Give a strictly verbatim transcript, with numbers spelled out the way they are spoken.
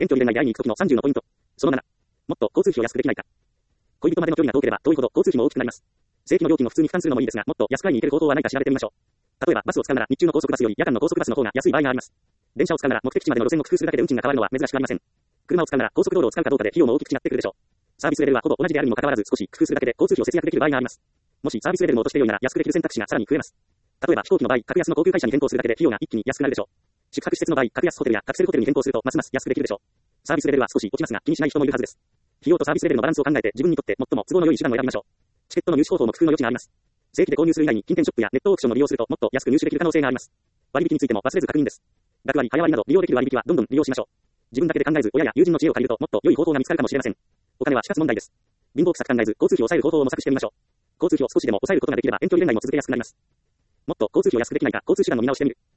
遠距離恋愛に行くときのさんじゅうのポイント。そのなな。もっと交通費を安くできないか。恋人までの距離が遠ければ遠いほど交通費も大きくなります。正規の料金を普通に負担するのもいいですが、もっと安く買いに行ける方法はないか調べてみましょう。例えば、バスを使うなら日中の高速バスより夜間の高速バスの方が安い場合があります。電車を使うなら目的地までの路線を工夫するだけで運賃が変わるのは珍しくありません。車を使うなら高速道路を使うかどうかで費用も大きく違ってくるでしょう。サービスレベルはほぼ同じであるにもかかわらず少し工夫するだけで交通費を節約できる場合があります。もしサービスレベルも落として良いなら安くできる選択肢がさらに増えます。例えば飛行機の場合、格安の航空会社に変更するだけで費用が一気に安くなるでしょう。宿泊施設の場合、格安ホテルやカプセルホテルに変更するとますます安くできるでしょう。サービスレベルは少し落ちますが気にしない人もいるはずです。費用とサービスレベルのバランスを考えて自分にとって最も都合の良い手段を選びましょう。チケットの入手方法も工夫の余地があります。正規で購入する以外に金券ショップやネットオークションを利用するともっと安く入手できる可能性があります。割引についても忘れず確認です。学割、早割など利用できる割引はどんどん利用しましょう。自分だけで考えず親や友人の知恵を借りるともっと良い方法が見つかるかもしれません。お金は死活問題です。貧乏くさく考えず交通費を抑える方法を模索してみましょう。交通費を少しでも抑えることができれば遠距離恋愛も続けやすくなります。もっと交通費を安くできないか交通手段の見直してみる。